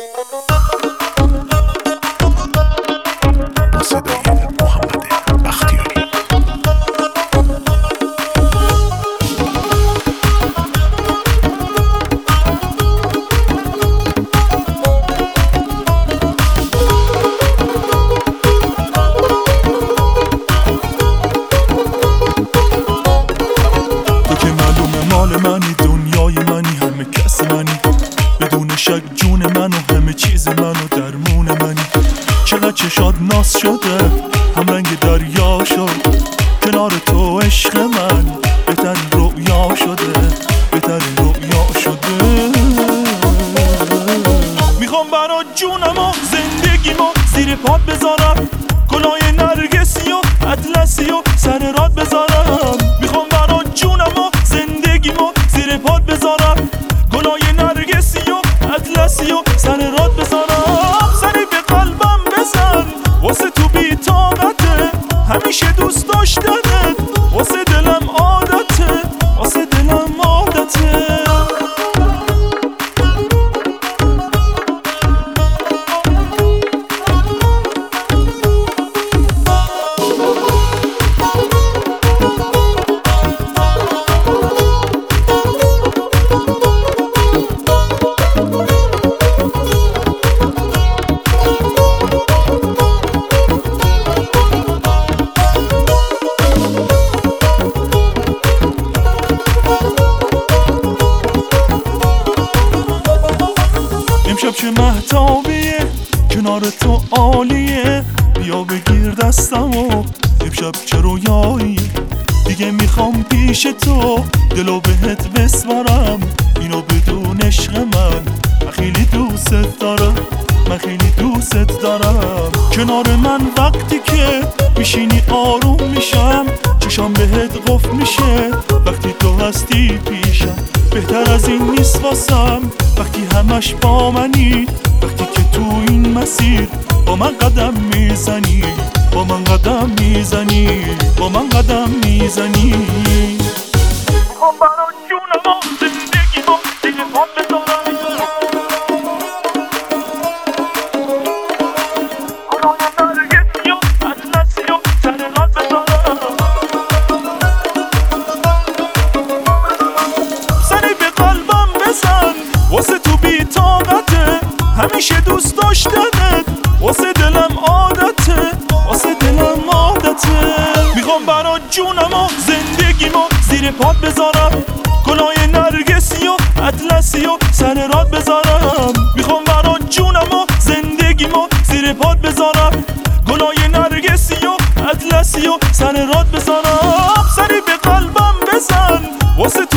منی دنیای منی، همه کس منی، بدون شک جون من و همه چیز من و درمون منی. چقدر چشات ناز شده، هم رنگ دریا شد، کنار تو عشق من بهترین رؤیا شده، بهترین رؤیا شده. میخوام برا جونم و زندگیمو زیر پات بذارم، گلای نرگسی و اطلسی و سر راد بذارم. میخوام برا جونم و زندگیمو زیر پات بذارم، گلای نرگسی و اطلسی و سر راد بذارم. سری به قلبم بزن واسه تو بی طاقته، همیشه دوست داشتنت واسه دلم عادته، واسه دلم عادته. امشب چه مهتابیه، کنار تو عالیه، بیا بگیر دستمو، امشب چه رویایی. دیگه میخوام پیش تو دلو بهت بسپارم، اینو بدون عشق من خیلی دوست دارم، من خیلی دوست دارم. کنار من وقتی که میشینی آروم میشم، چشام بهت قفل میشه وقتی تو هستی پیشم. بهتر از این نیست واسم وقتی همش با منی، وقتی که تو این مسیر با من قدم میزنی، با من قدم میزنی، با من قدم میزنی. میخوام برا جونم و زندگیمو دیگه پات بذارم، گلای نرگسی و اطلسی و سر راد بذارم. سری به قلبم بزن واسه تو بی طاقته، همیشه دوست داشتنت واسه دلم عادته، واسه دلم عادته. میخوام برا جونم و زندگیمو زیر پات بذارم، گلای نرگسی و اطلسی و سر راد بذارم. میخوام برا جونم و زندگیمو زیر پات بذارم، گلای نرگسی و اطلسی و سر راد بذارم. سری به قلبم بزن واسه